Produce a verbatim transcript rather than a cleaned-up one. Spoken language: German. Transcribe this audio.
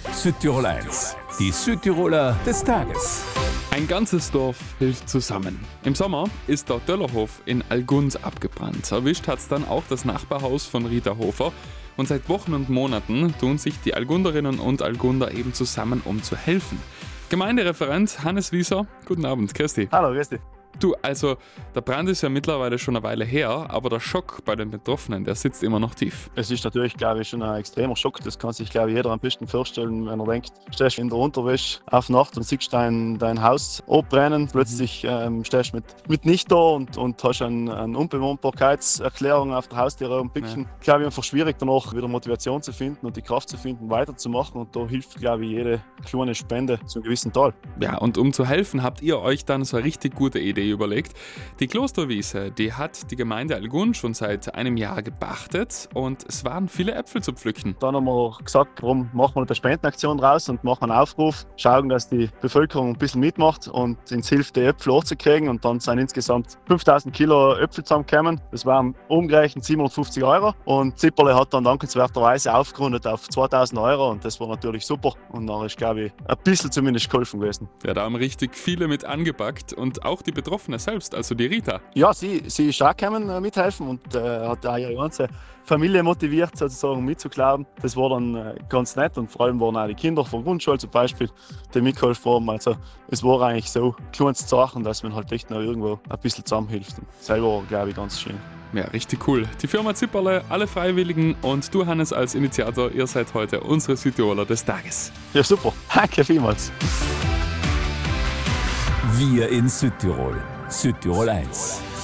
Südtirol eins, die Südtiroler des Tages. Ein ganzes Dorf hilft zusammen. Im Sommer ist der Döllerhof in Alguns abgebrannt. Erwischt hat's dann auch das Nachbarhaus von Rita Hofer. Und seit Wochen und Monaten tun sich die Algunderinnen und Algunder eben zusammen, um zu helfen. Gemeindereferent Hannes Wieser, guten Abend, grüß dich. Hallo, grüß dich. Du, also der Brand ist ja mittlerweile schon eine Weile her, aber der Schock bei den Betroffenen, der sitzt immer noch tief. Es ist natürlich, glaube ich, schon ein extremer Schock. Das kann sich, glaube ich, jeder am besten vorstellen, wenn er denkt, stehst in der Unterwäsche auf Nacht und siehst dein, dein Haus abbrennen. Plötzlich ähm, stehst du mit, mit nicht da und, und hast eine, eine Unbewohnbarkeitserklärung auf der Haustür rumpicken. Ja. Ich glaube, einfach schwierig danach wieder Motivation zu finden und die Kraft zu finden, weiterzumachen. Und da hilft, glaube ich, jede kleine Spende zu einem gewissen Teil. Ja, und um zu helfen, habt ihr euch dann so eine richtig gute Idee überlegt. Die Klosterwiese, die hat die Gemeinde Algund schon seit einem Jahr gepachtet und es waren viele Äpfel zu pflücken. Dann haben wir gesagt, warum machen wir eine Spendenaktion raus und machen einen Aufruf, schauen, dass die Bevölkerung ein bisschen mitmacht und uns hilft, die Äpfel hochzukriegen. Und dann sind insgesamt fünftausend Kilo Äpfel zusammengekommen. Das waren umgerechnet siebenhundertfünfzig Euro. Und Zipperle hat dann dankenswerterweise aufgerundet auf zweitausend Euro und das war natürlich super. Und dann ist, glaube ich, ein bisschen zumindest geholfen gewesen. Ja, da haben richtig viele mit angepackt und auch die Betroffene selbst, also die Rita. Ja, sie, sie ist auch gekommen, äh, mithelfen und äh, hat auch ihre ganze Familie motiviert, sozusagen mitzuglauben. Das war dann äh, ganz nett und vor allem waren auch die Kinder von Grundschule zum Beispiel, die mitgeholfen haben. Also es war eigentlich so ein kleines Zeichen, dass man halt echt noch irgendwo ein bisschen zusammenhilft. Und selber, glaube ich, ganz schön. Ja, richtig cool. Die Firma Zipperle, alle Freiwilligen und du, Hannes, als Initiator, ihr seid heute unsere Südtiroler des Tages. Ja, super. Danke vielmals. Wir in Südtirol. Südtirol eins.